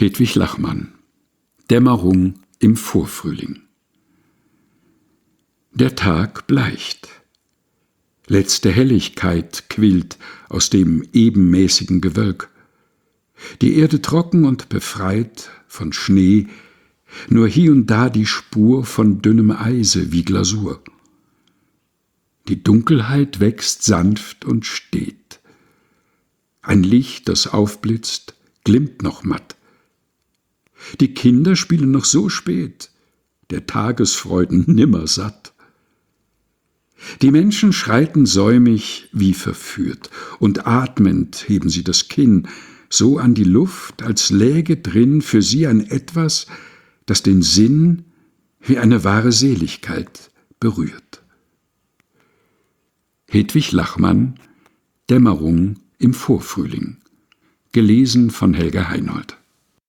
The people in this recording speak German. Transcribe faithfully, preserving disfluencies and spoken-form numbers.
Hedwig Lachmann. Dämmerung im Vorfrühling. Der Tag bleicht. Letzte Helligkeit quillt aus dem ebenmäßigen Gewölk. Die Erde trocken und befreit von Schnee, nur hie und da die Spur von dünnem Eise wie Glasur. Die Dunkelheit wächst sanft und steht. Ein Licht, das aufblitzt, glimmt noch matt. Die Kinder spielen noch so spät, der Tagesfreuden nimmer satt. Die Menschen schreiten säumig wie verführt, und atmend heben sie das Kinn, so an die Luft, als läge drin für sie ein Etwas, das den Sinn wie eine wahre Seligkeit berührt. Hedwig Lachmann, Dämmerung im Vorfrühling. Gelesen von Helga Heinold.